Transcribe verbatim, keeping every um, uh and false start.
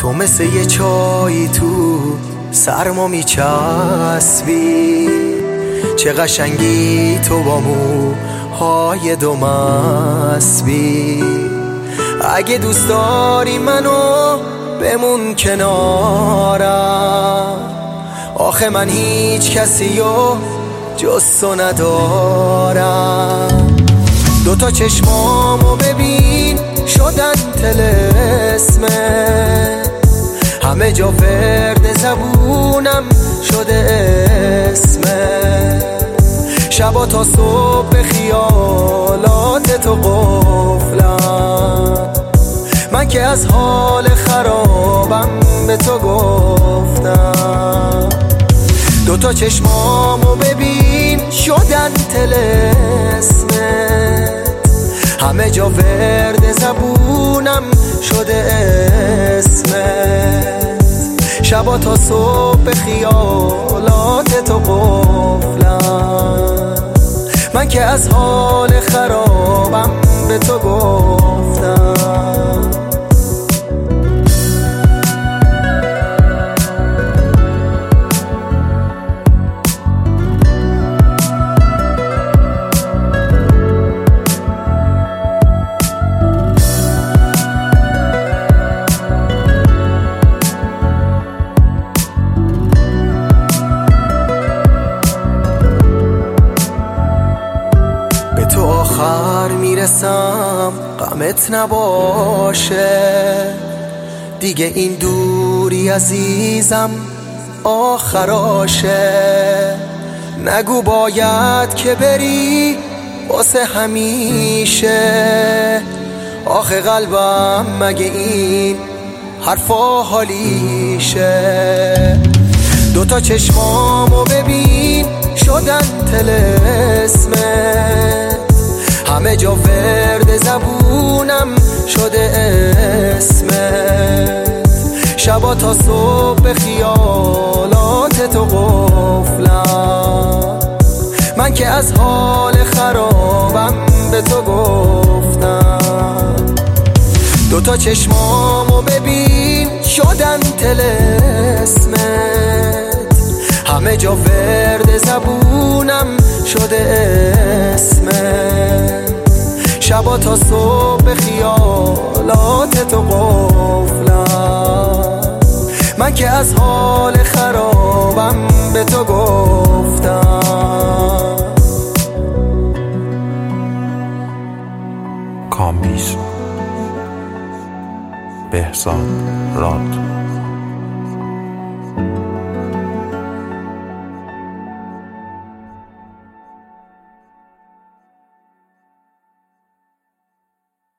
تو مثل یه چایی تو سرما میچسبی، چه قشنگی تو با موهای دو مسبی. اگه دوست داری منو بمون کنارم، آخه من هیچ کسی و جز تو ندارم. دوتا چشمامو ببین شدن طلسمه، همه جا ورد زبونم شده اسمه. شبا تا صبح به خیالات تو قفلم، من که از حال خرابم به تو گفتم. دوتا چشمامو ببین شدن طلسمه، همه جا ورد زبونم شده اسمت. شبا تا صبح به خیالات تو قفلم، من که از حال خرابم به تو گفتم. آخر میرسم غمت نباشه، دیگه این دوری عزیزم آخراشه. نگو باید که بری واسه همیشه، آخه قلبم مگه این حرفا حالیشه. دوتا چشمامو ببین شدن طلسمه، همه جا ورد زبونم شده اسمت. شبا تا صبح به خیالات تو قفلم، من که از حال خرابم به تو گفتم. دوتا چشمامو ببین شدن طلسمت، همه جا ورد زبونم شده اسمت. شبا تا صبح به خیالات تو قفلم، من که از حال خرابم به تو گفتم. کامبیز بهزاد راد.